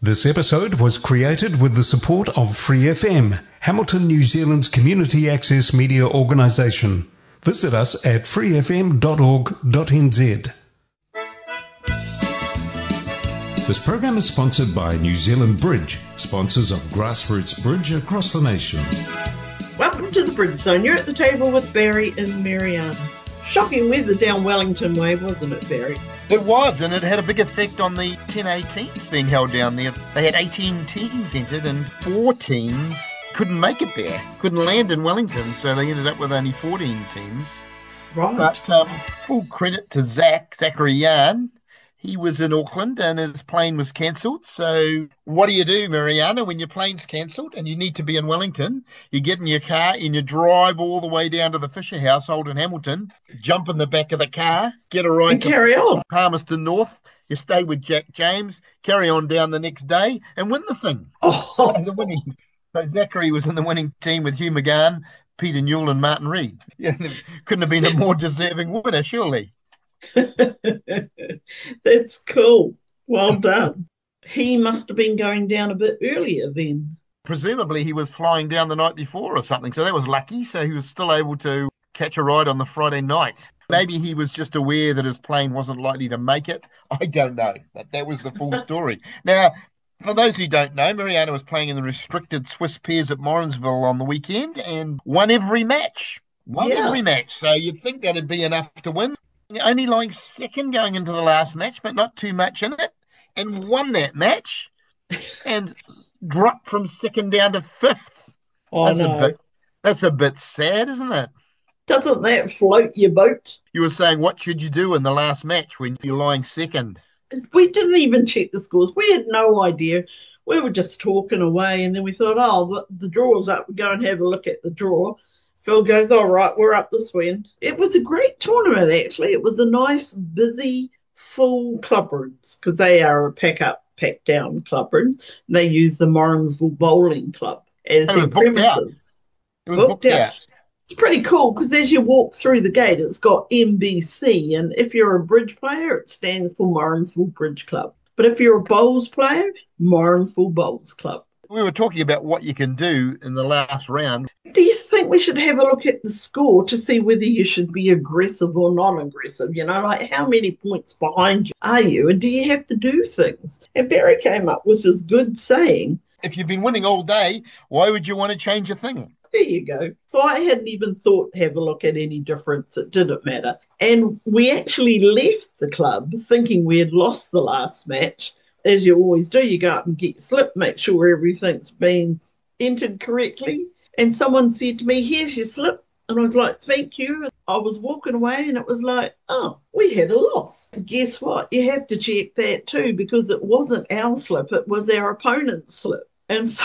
This episode was created with the support of Free FM, Hamilton, New Zealand's community access media organisation. Visit us at freefm.org.nz. This program is sponsored by New Zealand Bridge, sponsors of grassroots bridge across the nation. Welcome to the Bridge Zone. You're at the table with Barry and Mariana. Shocking weather down Wellington way, wasn't it, Barry? It was, and it had a big effect on the 10A teams being held down there. They had 18 teams entered, and 4 teams couldn't make it there, couldn't land in Wellington, so they ended up with only 14 teams. Right. But full credit to Zachary Yarn. He was in Auckland and his plane was cancelled. So what do, Mariana, when your plane's cancelled and you need to be in Wellington? You get in your car and you drive all the way down to the Fisher household in Hamilton, jump in the back of the car, get a ride and carry on. Palmerston North. You stay with Jack James, carry on down the next day and win the thing. Oh. So Zachary was in the winning team with Hugh McGann, Peter Newell and Martin Reid. Yeah, couldn't have been a more deserving winner, surely. That's cool. Well done. He must have been going down a bit earlier then. Presumably he was flying down the night before or something, so that was lucky. So he was still able to catch a ride on the Friday night. Maybe he was just aware that his plane wasn't likely to make it. I don't know, but that was the full story. Now, for those who don't know, Mariana was playing in the restricted Swiss pairs at Morrinsville on the weekend and won every match. Every match. So you'd think that'd be enough to win. Only lying second going into the last match, but not too much in it, and won that match and dropped from second down to fifth. That's a bit sad, isn't it? Doesn't that float your boat? You were saying, what should you do in the last match when you're lying second? We didn't even check the scores. We had no idea. We were just talking away, and then we thought, the draw's up. We'll go and have a look at the draw. Phil goes, all right, we're up this weekend. It was a great tournament, actually. It was a nice, busy, full club rooms because they are a pack-up, pack-down club room. They use the Morrinsville Bowling Club as their premises. It was booked out. It's pretty cool because as you walk through the gate, it's got MBC. And if you're a bridge player, it stands for Morrinsville Bridge Club. But if you're a bowls player, Morrinsville Bowls Club. We were talking about what you can do in the last round. Do you think we should have a look at the score to see whether you should be aggressive or non-aggressive? You know, like how many points behind you are you? And do you have to do things? And Barry came up with this good saying. If you've been winning all day, why would you want to change a thing? There you go. So I hadn't even thought to have a look at any difference. It didn't matter. And we actually left the club thinking we had lost the last match. As you always do, you go up and get your slip, make sure everything's been entered correctly. And someone said to me, here's your slip. And I was like, thank you. And I was walking away and it was like, oh, we had a loss. Guess what? You have to check that too because it wasn't our slip. It was our opponent's slip. And so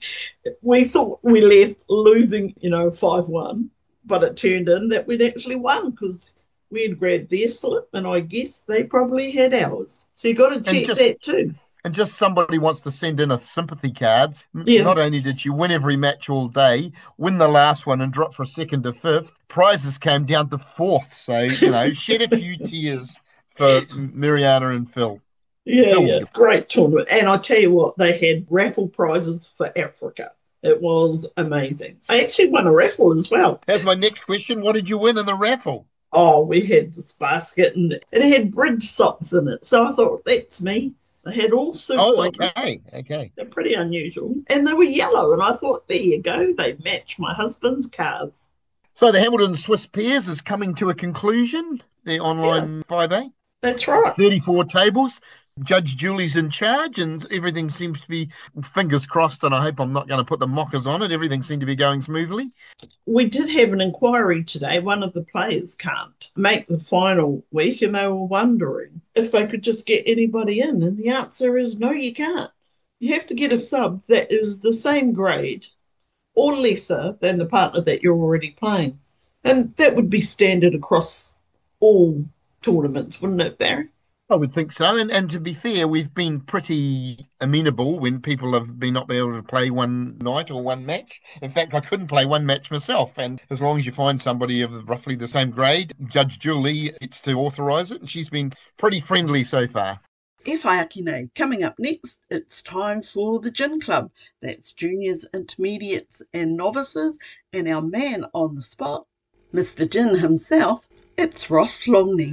we thought we left losing, 5-1. But it turned in that we'd actually won because we had grabbed their slip and I guess they probably had ours. So you got to check that too. And just somebody wants to send in a sympathy cards. Yeah. Not only did you win every match all day, win the last one and drop from second to fifth, prizes came down to fourth. So, shed a few tears for Mariana and Phil. Yeah, great tournament. And I tell you what, they had raffle prizes for Africa. It was amazing. I actually won a raffle as well. That's my next question. What did you win in the raffle? Oh, we had this basket and it had bridge socks in it. So I thought, that's me. They had all suits on. Okay. They're pretty unusual. And they were yellow. And I thought, there you go. They match my husband's cars. So the Hamilton Swiss Pairs is coming to a conclusion. Their online 5A. That's right. 34 tables. Judge Julie's in charge and everything seems to be, fingers crossed, and I hope I'm not going to put the mockers on it. Everything seemed to be going smoothly. We did have an inquiry today. One of the players can't make the final week and they were wondering if they could just get anybody in. And the answer is no, you can't. You have to get a sub that is the same grade or lesser than the partner that you're already playing. And that would be standard across all tournaments, wouldn't it, Barry? I would think so. And to be fair, we've been pretty amenable when people have been not been able to play one night or one match. In fact, I couldn't play one match myself. And as long as you find somebody of roughly the same grade, Judge Julie gets to authorise it. And she's been pretty friendly so far. E whaiakine. Coming up next, it's time for the Gin Club. That's juniors, intermediates and novices. And our man on the spot, Mr. Gin himself, it's Ross Longley.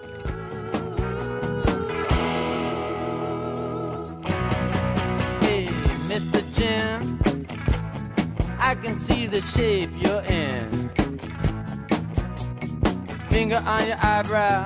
Hey, Mr. Gin, I can see the shape you're in. Finger on your eyebrow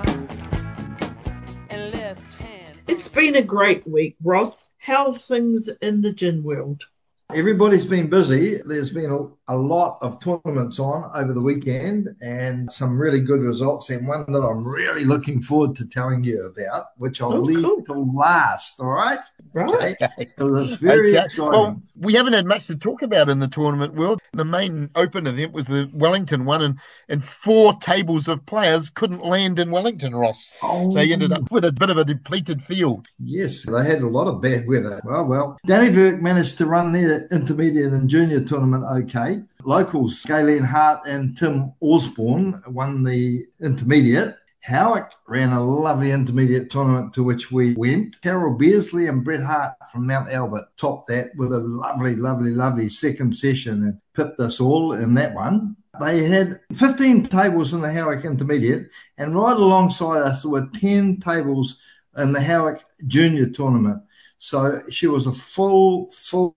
and left hand. It's been a great week, Ross. How are things in the gin world? Everybody's been busy. There's been a lot of tournaments on over the weekend and some really good results, and one that I'm really looking forward to telling you about, which I'll leave till last, all right? Right. Okay. Because it's very exciting. Well, we haven't had much to talk about in the tournament world. The main open event was the Wellington one, and 4 tables of players couldn't land in Wellington, Ross. They ended up with a bit of a depleted field. Yes, they had a lot of bad weather. Well, Danny Verk managed to run their intermediate and junior tournament okay. Locals, Galen Hart and Tim Osborne won the intermediate. Howick ran a lovely intermediate tournament to which we went. Carol Beersley and Bret Hart from Mount Albert topped that with a lovely second session and pipped us all in that one. They had 15 tables in the Howick intermediate, and right alongside us were 10 tables in the Howick junior tournament. So she was a full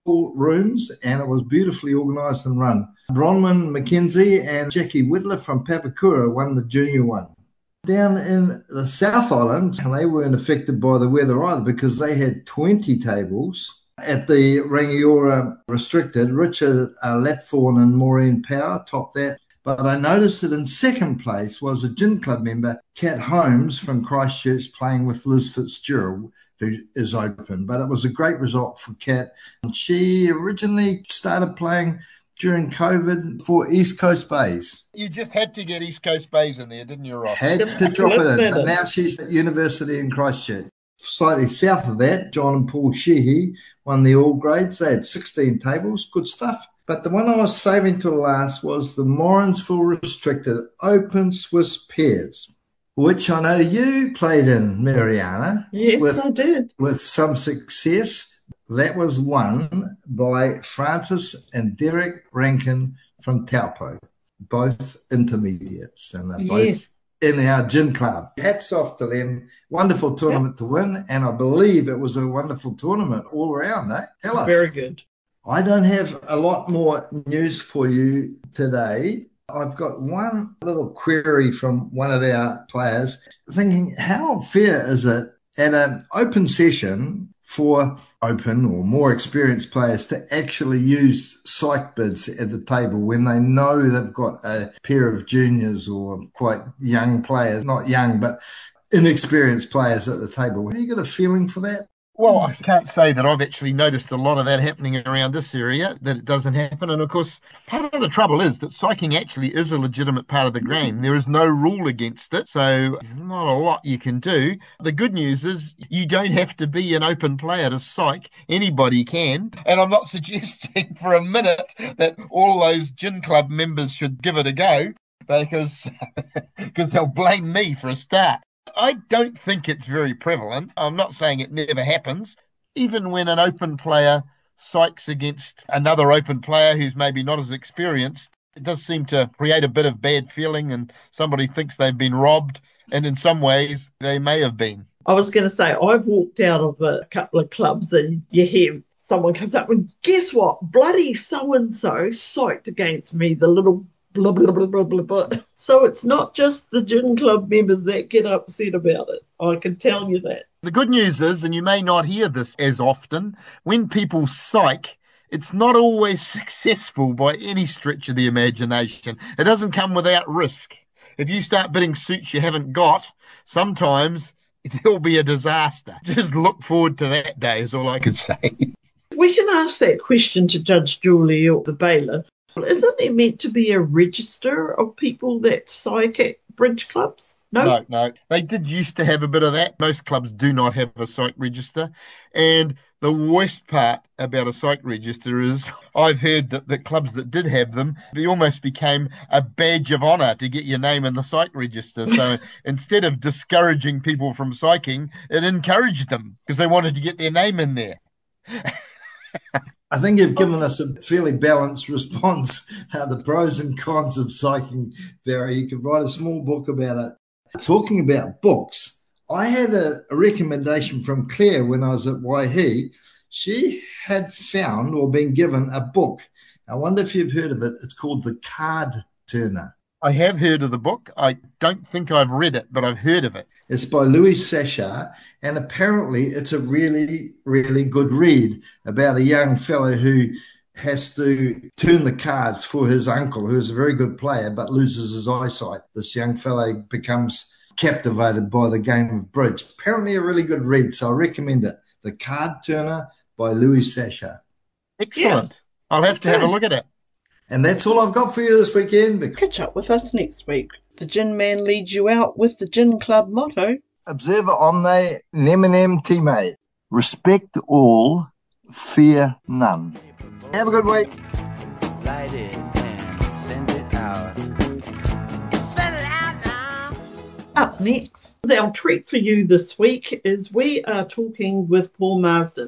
rooms, and it was beautifully organised and run. Bronwyn McKenzie and Jackie Whittler from Papakura won the junior one. Down in the South Island, they weren't affected by the weather either because they had 20 tables. At the Rangiora Restricted, Richard Lapthorne and Maureen Power topped that. But I noticed that in second place was a Gin Club member, Kat Holmes from Christchurch, playing with Liz Fitzgerald, who is open. But it was a great result for Kat. She originally started playing during COVID for East Coast Bays. You just had to get East Coast Bays in there, didn't you, Ross? Had to drop it in. And now she's at university in Christchurch. Slightly south of that, John and Paul Sheehy won the all grades. They had 16 tables. Good stuff. But the one I was saving to last was the Morrinsville Restricted Open Swiss Pairs, which I know you played in, Mariana. Yes, I did. With some success. That was won by Francis and Derek Rankin from Taupo, both intermediates, and they're both in our Gin Club. Hats off to them. Wonderful tournament to win, and I believe it was a wonderful tournament all around, eh? Tell us. Very good. I don't have a lot more news for you today. I've got one little query from one of our players thinking, how fair is it at an open session for open or more experienced players to actually use psych bids at the table when they know they've got a pair of juniors or quite young players, not young, but inexperienced players at the table? Have you got a feeling for that? Well, I can't say that I've actually noticed a lot of that happening around this area, that it doesn't happen. And of course, part of the trouble is that psyching actually is a legitimate part of the game. There is no rule against it, so there's not a lot you can do. The good news is you don't have to be an open player to psych. Anybody can. And I'm not suggesting for a minute that all those Gin Club members should give it a go, because they'll blame me for a start. I don't think it's very prevalent. I'm not saying it never happens. Even when an open player psychs against another open player who's maybe not as experienced, it does seem to create a bit of bad feeling, and somebody thinks they've been robbed, and in some ways they may have been. I was going to say, I've walked out of a couple of clubs and you hear someone comes up and guess what? Bloody so-and-so psyched against me, the little blah, blah, blah, blah, blah, blah. So it's not just the Gin Club members that get upset about it. I can tell you that. The good news is, and you may not hear this as often, when people psych, it's not always successful by any stretch of the imagination. It doesn't come without risk. If you start bidding suits you haven't got, sometimes there'll be a disaster. Just look forward to that day is all I can say. We can ask that question to Judge Julie or the bailiff. Isn't there meant to be a register of people that psych at bridge clubs? No. They did used to have a bit of that. Most clubs do not have a psych register. And The worst part about a psych register is I've heard that the clubs that did have them, they almost became a badge of honour to get your name in the psych register. So instead of discouraging people from psyching, it encouraged them because they wanted to get their name in there. I think you've given us a fairly balanced response. The pros and cons of psyching, Barry. You could write a small book about it. Talking about books, I had a recommendation from Claire when I was at Waihi. She had found or been given a book. I wonder if you've heard of it. It's called The Card Turner. I have heard of the book. I don't think I've read it, but I've heard of it. It's by Louis Sachar, and apparently it's a really, really good read about a young fellow who has to turn the cards for his uncle, who is a very good player but loses his eyesight. This young fellow becomes captivated by the game of bridge. Apparently a really good read, so I recommend it. The Card Turner by Louis Sachar. Excellent. Yeah. I'll have to have a look at it. And that's all I've got for you this weekend. Catch up with us next week. The Gin Man leads you out with the Gin Club motto. Observa omne neminem time. Respect all, fear none. Have a good week. Light it and send it out. Send it out now. Up next, our treat for you this week is we are talking with Paul Marsden.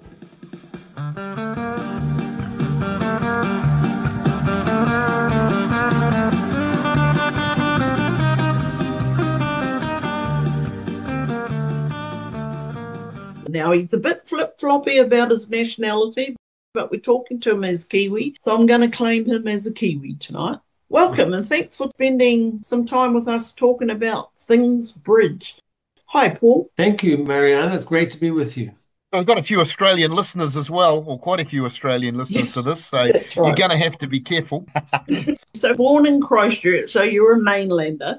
Now, he's a bit flip-floppy about his nationality, but we're talking to him as Kiwi, so I'm going to claim him as a Kiwi tonight. Welcome, and thanks for spending some time with us talking about things bridge. Hi, Paul. Thank you, Marianne. It's great to be with you. I've got a few Australian listeners as well, or quite a few Australian listeners to this, so right. You're going to have to be careful. So born in Christchurch, so you're a mainlander.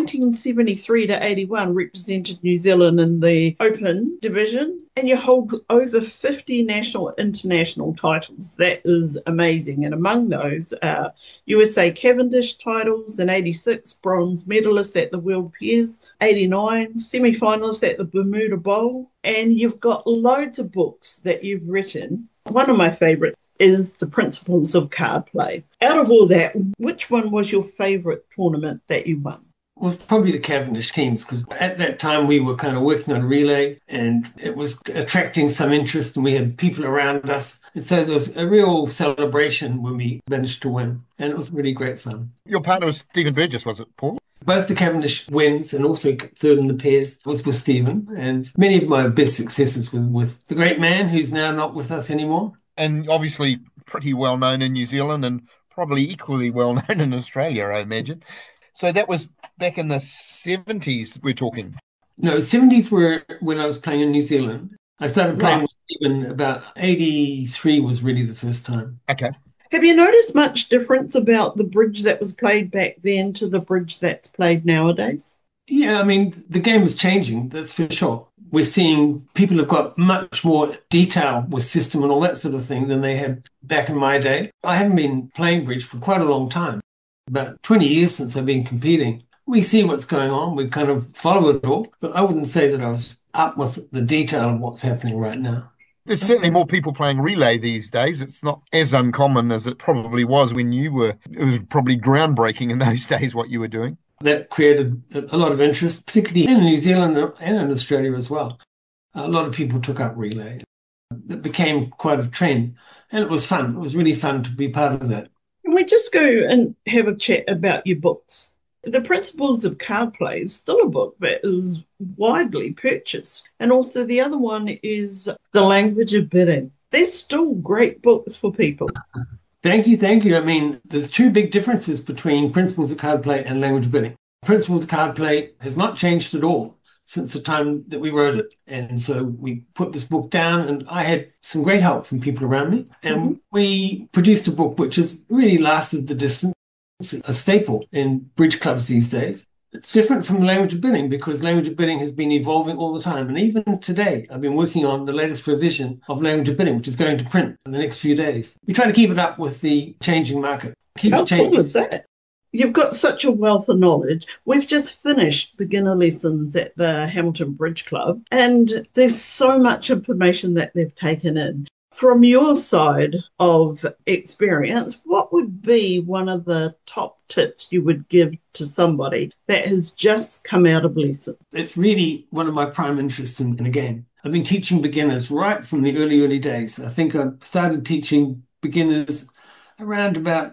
1973 to 81 represented New Zealand in the Open division, and you hold over 50 national international titles. That is amazing. And among those are USA Cavendish titles in 86, bronze medalists at the World Pairs, 89, semi-finalists at the Bermuda Bowl, and you've got loads of books that you've written. One of my favourites is The Principles of Card Play. Out of all that, which one was your favourite tournament that you won? Well, probably the Cavendish teams, because at that time we were kind of working on a relay and it was attracting some interest and we had people around us. And so there was a real celebration when we managed to win. And it was really great fun. Your partner was Stephen Burgess, was it, Paul? Both the Cavendish wins and also third in the pairs was with Stephen. And many of my best successes were with the great man who's now not with us anymore. And obviously pretty well known in New Zealand and probably equally well known in Australia, I imagine. So that was back in the 70s, we're talking. No, 70s were when I was playing in New Zealand. I started playing with Stephen about 83 was really the first time. Okay. Have you noticed much difference about the bridge that was played back then to the bridge that's played nowadays? Yeah, I mean, the game is changing, that's for sure. We're seeing people have got much more detail with system and all that sort of thing than they had back in my day. I haven't been playing bridge for quite a long time, about 20 years since I've been competing. We see what's going on, we kind of follow it all, but I wouldn't say that I was up with the detail of what's happening right now. There's certainly more people playing relay these days. It's not as uncommon as it probably was when you were. It was probably groundbreaking in those days what you were doing. That created a lot of interest, particularly in New Zealand and in Australia as well. A lot of people took up relay. It became quite a trend, and it was fun. It was really fun to be part of that. Can we just go and have a chat about your books? The Principles of Card Play is still a book that is widely purchased. And also the other one is The Language of Bidding. They're still great books for people. Thank you. I mean, there's two big differences between Principles of Card Play and Language of Bidding. Principles of Card Play has not changed at all since the time that we wrote it. And so we put this book down and I had some great help from people around me. And we produced a book which has really lasted the distance. It's a staple in bridge clubs these days. It's different from Language of Bidding because Language of Bidding has been evolving all the time. And even today, I've been working on the latest revision of Language of Bidding, which is going to print in the next few days. We try to keep it up with the changing market. How cool is that? You've got such a wealth of knowledge. We've just finished beginner lessons at the Hamilton Bridge Club, and there's so much information that they've taken in. From your side of experience, what would be one of the top tips you would give to somebody that has just come out of lessons? It's really one of my prime interests in the game. I've been teaching beginners right from the early days. I think I started teaching beginners around about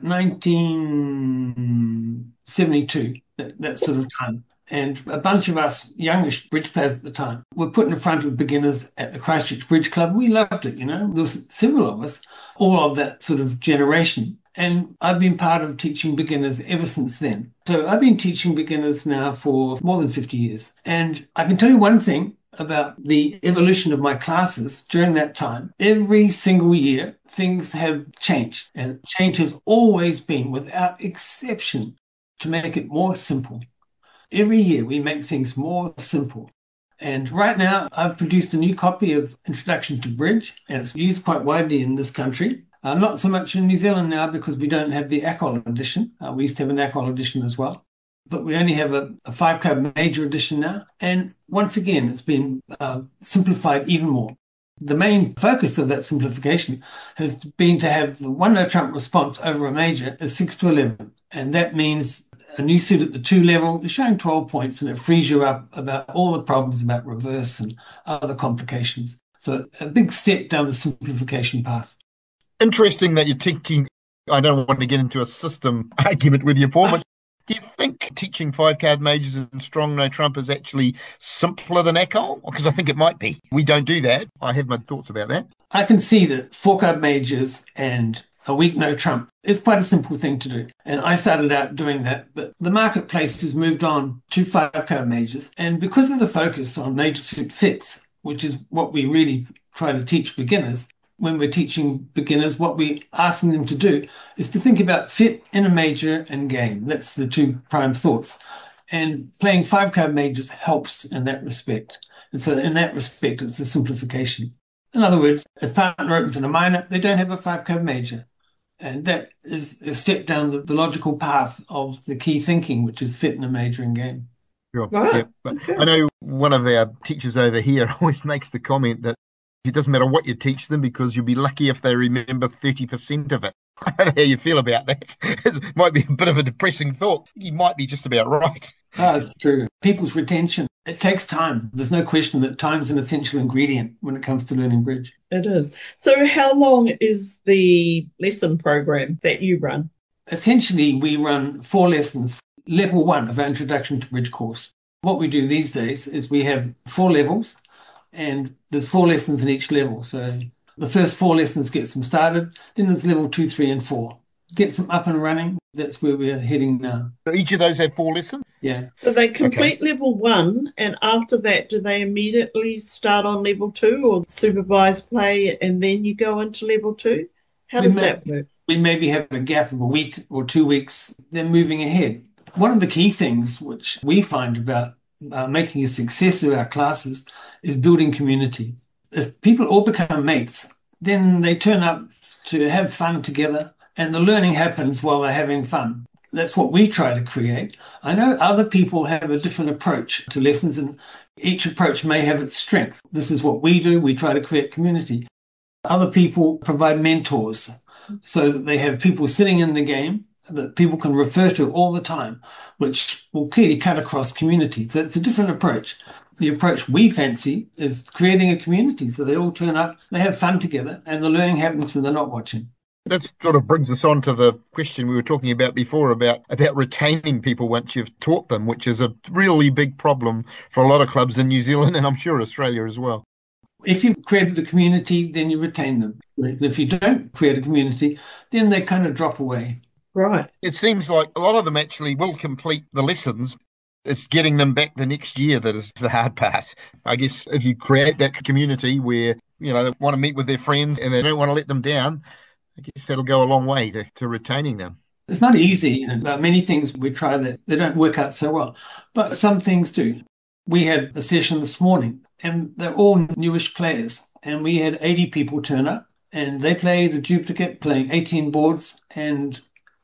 1972, that sort of time. And a bunch of us youngish bridge players at the time were put in front of beginners at the Christchurch Bridge Club. We loved it, There was several of us, all of that sort of generation. And I've been part of teaching beginners ever since then. So I've been teaching beginners now for more than 50 years. And I can tell you one thing about the evolution of my classes during that time. Every single year, things have changed. And change has always been, without exception, to make it more simple. Every year we make things more simple. And right now I've produced a new copy of Introduction to Bridge, and it's used quite widely in this country. Not so much in New Zealand now because we don't have the ACOL edition. We used to have an ACOL edition as well. But we only have a 5-card major edition now. And once again, it's been simplified even more. The main focus of that simplification has been to have the one no trump response over a major as 6 to 11. And that means a new suit at the 2 level is showing 12 points, and it frees you up about all the problems about reverse and other complications. So a big step down the simplification path. Interesting that you're teaching. I don't want to get into a system argument with you, Paul, but do you think teaching 5-card majors and strong no trump is actually simpler than ACOL? Because I think it might be. We don't do that. I have my thoughts about that. I can see that 4-card majors and a weak no trump is quite a simple thing to do. And I started out doing that, but the marketplace has moved on to 5-card majors. And because of the focus on major suit fits, which is what we really try to teach beginners, when we're teaching beginners, what we're asking them to do is to think about fit in a major and game. That's the 2 prime thoughts. And playing 5-card majors helps in that respect. And so in that respect, it's a simplification. In other words, if partner opens in a minor, they don't have a 5-card major. And that is a step down the logical path of the key thinking, which is fit in a major and game. Sure. Right. Yeah. But okay. I know one of our teachers over here always makes the comment that it doesn't matter what you teach them because you'll be lucky if they remember 30% of it. I don't know how you feel about that. It might be a bit of a depressing thought. You might be just about right. Oh, it's true. People's retention, it takes time. There's no question that time's an essential ingredient when it comes to learning bridge. It is. So how long is the lesson program that you run? Essentially, we run 4 lessons, level 1 of our Introduction to Bridge course. What we do these days is we have 4 levels, and there's 4 lessons in each level. So the first 4 lessons gets them started. Then there's level 2, 3, and 4. Gets them up and running. That's where we're heading now. So each of those have 4 lessons? Yeah. So they complete level 1, and after that, do they immediately start on level 2 or supervised play, and then you go into level 2? How does that work? We maybe have a gap of a week or 2 weeks. Then moving ahead. One of the key things which we find about making a success of our classes is building community. If people all become mates, then they turn up to have fun together, and the learning happens while they're having fun. That's what we try to create. I know other people have a different approach to lessons, and each approach may have its strength. This is what we do. We try to create community. Other people provide mentors so that they have people sitting in the game that people can refer to all the time, which will clearly cut across community. So it's a different approach. The approach we fancy is creating a community so they all turn up, they have fun together, and the learning happens when they're not watching. That sort of brings us on to the question we were talking about before about retaining people once you've taught them, which is a really big problem for a lot of clubs in New Zealand and I'm sure Australia as well. If you've created a community, then you retain them. If you don't create a community, then they kind of drop away. Right. It seems like a lot of them actually will complete the lessons. It's getting them back the next year that is the hard part. I guess if you create that community where, they want to meet with their friends and they don't want to let them down, I guess that'll go a long way to retaining them. It's not easy. Many things we try that they don't work out so well, but some things do. We had a session this morning and they're all newish players, and we had 80 people turn up and they played a duplicate playing 18 boards, and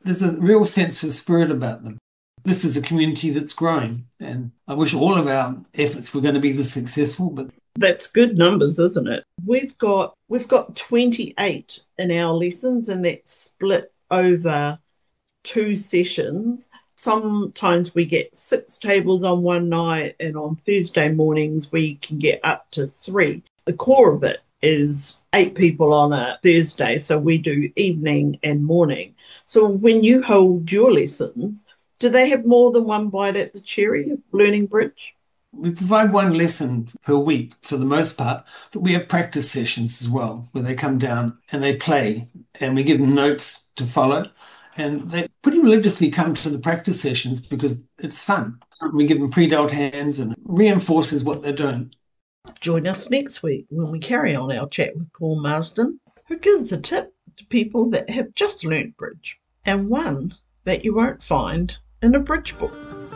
There's a real sense of spirit about them. This is a community that's growing, and I wish all of our efforts were going to be this successful, but That's good numbers, isn't it? We've got 28 in our lessons, and that's split over 2 sessions. Sometimes we get 6 tables on one night, and on Thursday mornings we can get up to 3. The core of it is 8 people on a Thursday, so we do evening and morning. So when you hold your lessons, do they have more than one bite at the cherry of learning bridge? we provide one lesson per week for the most part, but we have practice sessions as well where they come down and they play and we give them notes to follow. And they pretty religiously come to the practice sessions because it's fun. We give them pre-dealt hands and it reinforces what they're doing. Join us next week when we carry on our chat with Paul Marsden, who gives a tip to people that have just learnt bridge, and one that you won't find in a bridge book.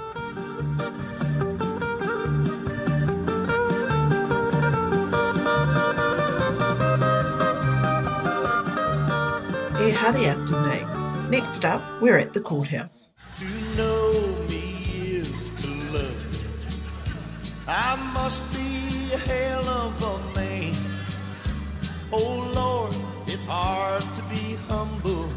E hari atu nei. Next up, we're at the courthouse. To know me is to love me. I must be a hell of a man. Oh Lord, it's hard to be humble,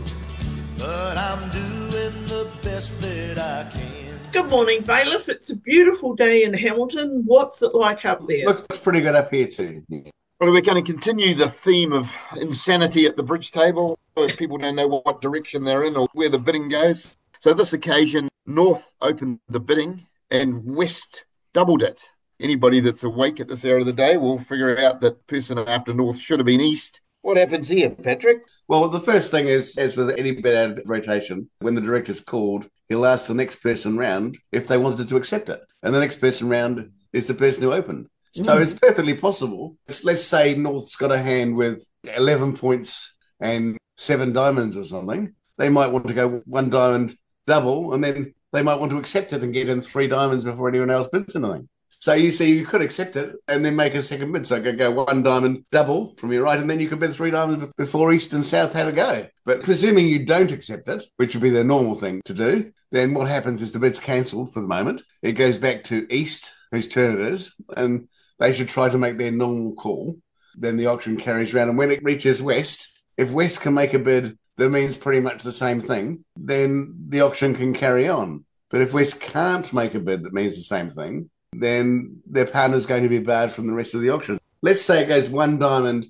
but I'm doing the best that I can. Good morning, Bailiff. It's a beautiful day in Hamilton. What's it like up there? Looks pretty good up here too. Well, we're going to continue the theme of insanity at the bridge table. People don't know what direction they're in or where the bidding goes. So this occasion, North opened the bidding and West doubled it. Anybody that's awake at this hour of the day will figure out that person after North should have been East. What happens here, Patrick? Well, the first thing is, as with any bid out of rotation, when the director's called, he'll ask the next person round if they wanted to accept it. And the next person round is the person who opened. So it's perfectly possible. Let's say North's got a hand with 11 points and 7 diamonds or something. They might want to go 1 diamond double, and then they might want to accept it and get in 3 diamonds before anyone else bids anything. So you see, you could accept it and then make a second bid. So it could go 1 diamond double from your right, and then you could bid 3 diamonds before East and South have a go. But presuming you don't accept it, which would be the normal thing to do, then what happens is the bid's cancelled for the moment. It goes back to East, whose turn it is, and they should try to make their normal call. Then the auction carries around, and when it reaches West, if West can make a bid that means pretty much the same thing, then the auction can carry on. But if West can't make a bid that means the same thing, then their partner's going to be barred from the rest of the auction. Let's say it goes 1 diamond,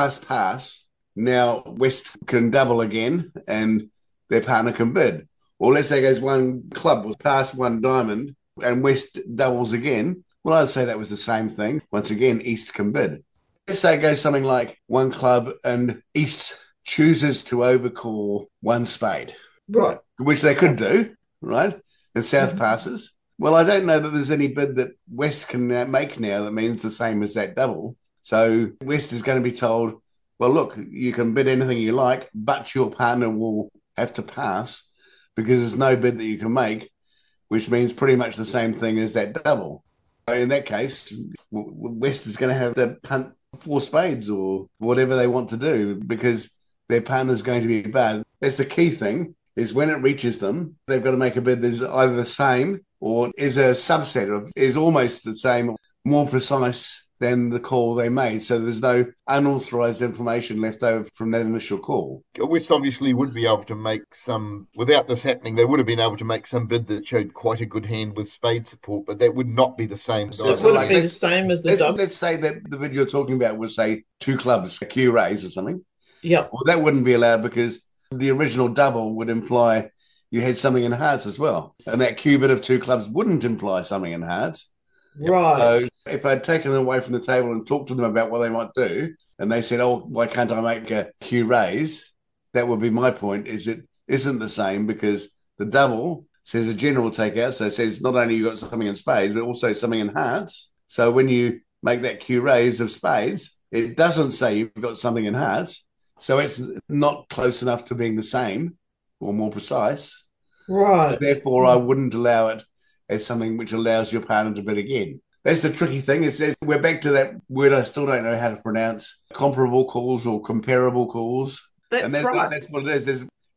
pass. Now West can double again and their partner can bid. Or let's say it goes 1 club, pass 1 diamond, and West doubles again. Well, I'd say that was the same thing. Once again, East can bid. Let's say it goes something like 1 club and East chooses to overcall 1 spade. Right. Which they could do, right? And South passes. Well, I don't know that there's any bid that West can make now that means the same as that double. So West is going to be told, well, look, you can bid anything you like, but your partner will have to pass because there's no bid that you can make, which means pretty much the same thing as that double. In that case, West is going to have to punt 4 spades or whatever they want to do because their partner's going to be barred. That's the key thing, is when it reaches them, they've got to make a bid that's either the same or is a subset of, is almost the same, more precise than the call they made. So there's no unauthorised information left over from that initial call. West obviously would be able to make some, without this happening, they would have been able to make some bid that showed quite a good hand with spade support, but that would not be the same. So it wouldn't be the same as the double. Let's say that the bid you're talking about was, say, 2 clubs, a Q raise or something. Yeah. Well, that wouldn't be allowed because the original double would imply you had something in hearts as well. And that Q bid of 2 clubs wouldn't imply something in hearts. Right. So if I'd taken them away from the table and talked to them about what they might do, and they said, oh, why can't I make a Q raise? That would be my point, is it isn't the same because the double says a general takeout. So it says not only you got something in spades, but also something in hearts. So when you make that Q raise of spades, it doesn't say you've got something in hearts. So it's not close enough to being the same or more precise. Right. So therefore, I wouldn't allow it as something which allows your partner to bid again. That's the tricky thing. Is we're back to that word I still don't know how to pronounce, comparable calls or comparable calls. That's right. That's what it is.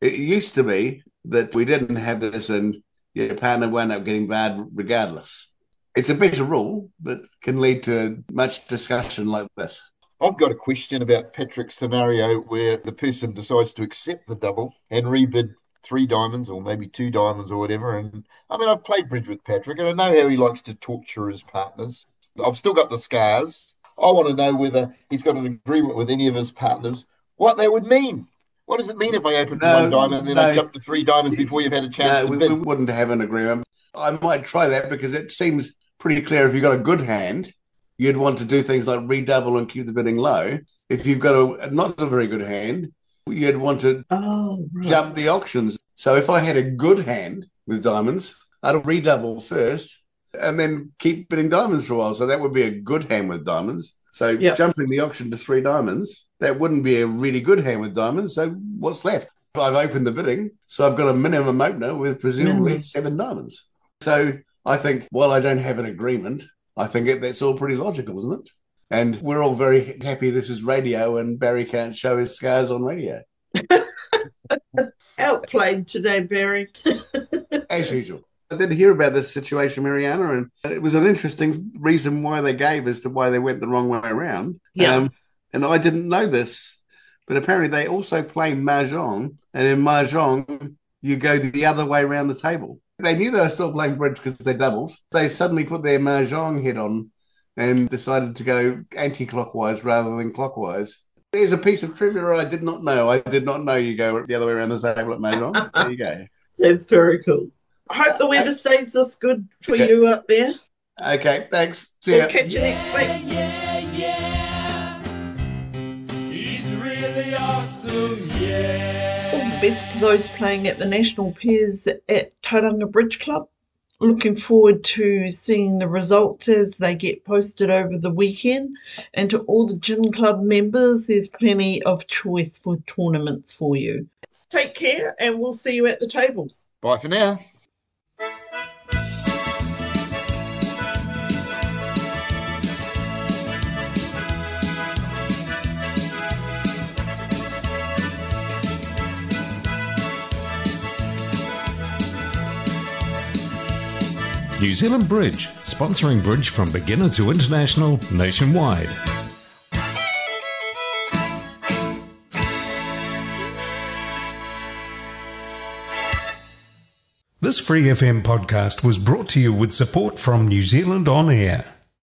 It used to be that we didn't have this and your partner wound up getting barred regardless. It's a better rule, but can lead to much discussion like this. I've got a question about Patrick's scenario where the person decides to accept the double and rebid 3 diamonds or maybe 2 diamonds or whatever. And I mean, I've played bridge with Patrick and I know how he likes to torture his partners. I've still got the scars. I want to know whether he's got an agreement with any of his partners, what that would mean. What does it mean if I open 1 diamond and then I jump to 3 diamonds before you've had a chance to bid? We wouldn't have an agreement. I might try that because it seems pretty clear if you've got a good hand, you'd want to do things like redouble and keep the bidding low. If you've got not a very good hand, you'd want to jump the auctions. So if I had a good hand with diamonds, I'd redouble first and then keep bidding diamonds for a while. So that would be a good hand with diamonds. So jumping the auction to 3 diamonds, that wouldn't be a really good hand with diamonds. So what's left? I've opened the bidding, so I've got a minimum opener with presumably 7 diamonds. So I think while I don't have an agreement, I think that's all pretty logical, isn't it? And we're all very happy this is radio and Barry can't show his scars on radio. Outplayed today, Barry. As usual. I did hear about this situation, Mariana, and it was an interesting reason why they gave as to why they went the wrong way around. Yeah. And I didn't know this, but apparently they also play Mahjong, and in Mahjong, you go the other way around the table. They knew they were still playing bridge because they doubled. They suddenly put their Mahjong head on and decided to go anti-clockwise rather than clockwise. There's a piece of trivia I did not know. I did not know you go the other way around the table at Mahjong. There you go. That's very cool. I hope the weather stays this good for you up there. Okay, thanks. See ya. We'll catch you next week. He's really awesome, yeah. All the best to those playing at the National Pairs at Tauranga Bridge Club. Looking forward to seeing the results as they get posted over the weekend. And to all the Gin Club members, there's plenty of choice for tournaments for you. Take care and we'll see you at the tables. Bye for now. New Zealand Bridge, sponsoring bridge from beginner to international nationwide. This Free FM podcast was brought to you with support from New Zealand On Air.